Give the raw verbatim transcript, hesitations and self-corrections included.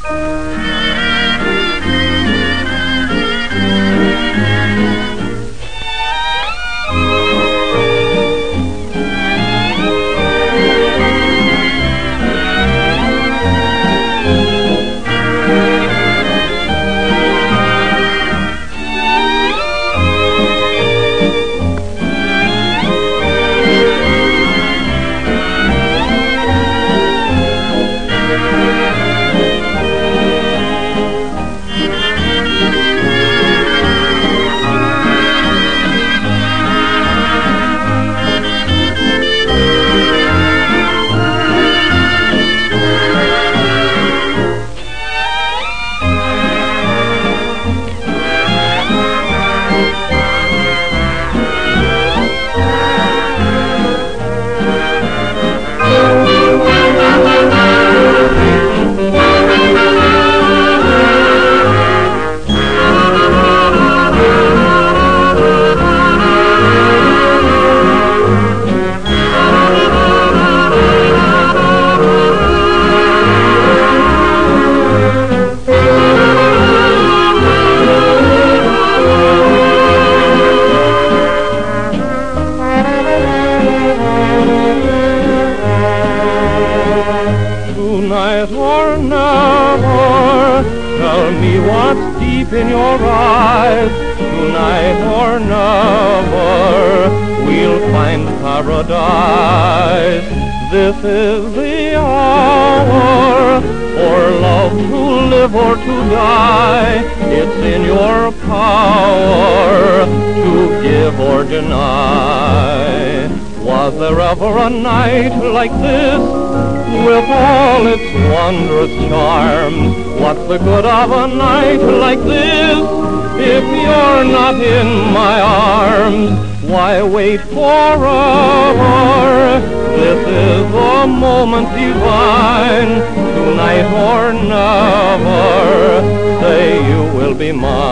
Tonight or never, tell me what's deep in your eyes. Tonight or never, we'll find paradise. This is the hour for love to live or to die. It's in your power to give or deny. Was there ever a night like this, with all its wondrous charms? What's the good of a night like this, if you're not in my arms? Why wait forever? This is a moment divine. Tonight or never, say you will be mine.